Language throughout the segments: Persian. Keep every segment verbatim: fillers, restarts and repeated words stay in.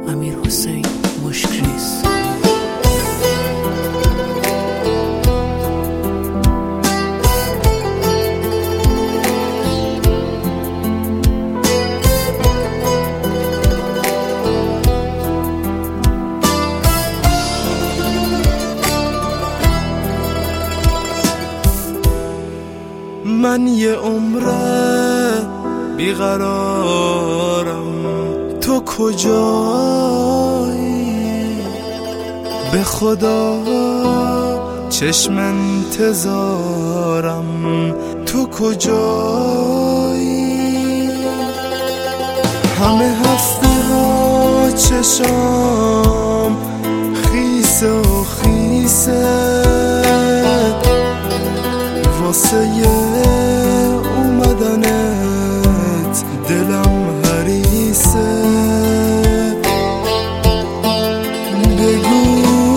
امیر حسین مشکریز. من یه عمره بیقرارم، تو کجایی؟ به خدا چشم انتظارم، تو کجایی؟ همه هفته ها چشام خیسه و خیسه واسه اومدنت، دلم حریصه. بگو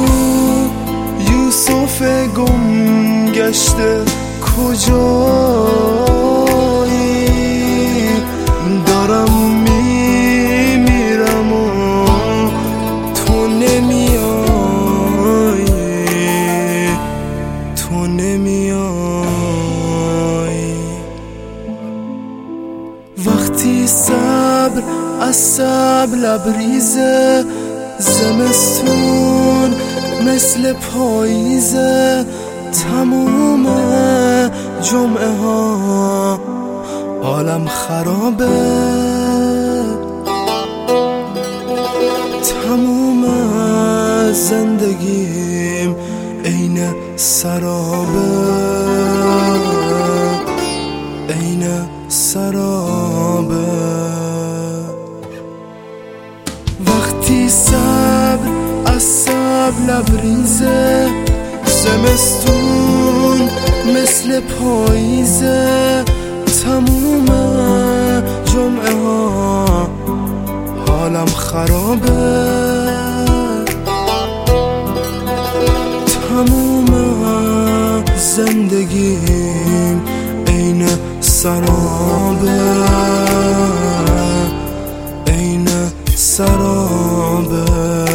یوسف گم گشته کجایی؟ دارم میمیرم و تو نمیایی، تو نمیایی. وقتی صبر از صبر لبریزه، زمستون مثل پاییزه، تموم جمعه ها عالم خرابه، تموم زندگیم عین سرابه، عین سرابه. وقتی صبر از صبر لبریزه، زمستون مثل پاییزه، تموم جمعه ها حالم خرابه، تموم زندگیم عین سرابه، عین سرابه.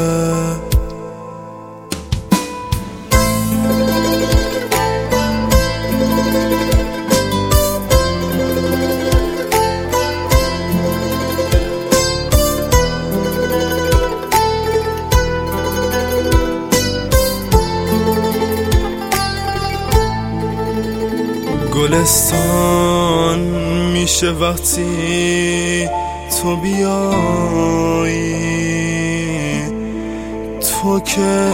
گلستان میشه وقتی تو بیایی، تو که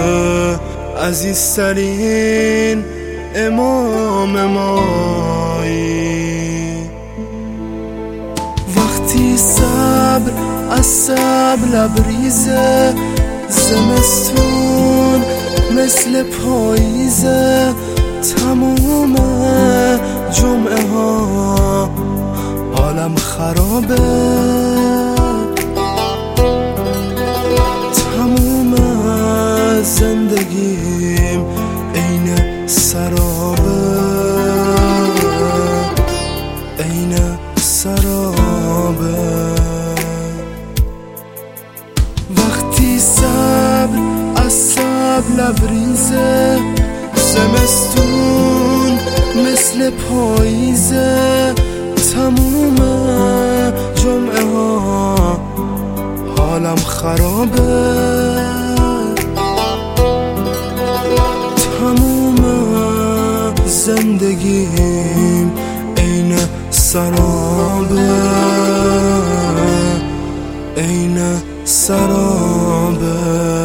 عزیزترین امام مایی. وقتی صبر از صبر لبریزه، زمستون مثل پاییزه، تموم جمعه ها عالم خرابه، تموم زندگیم عین سرابه، عین سرابه. وقتی صبر از صبر لبریزه، زمستون مثل پاییزه، تموم جمعه ها حالم خرابه، تموم زندگیم عین سرابه، عین سرابه.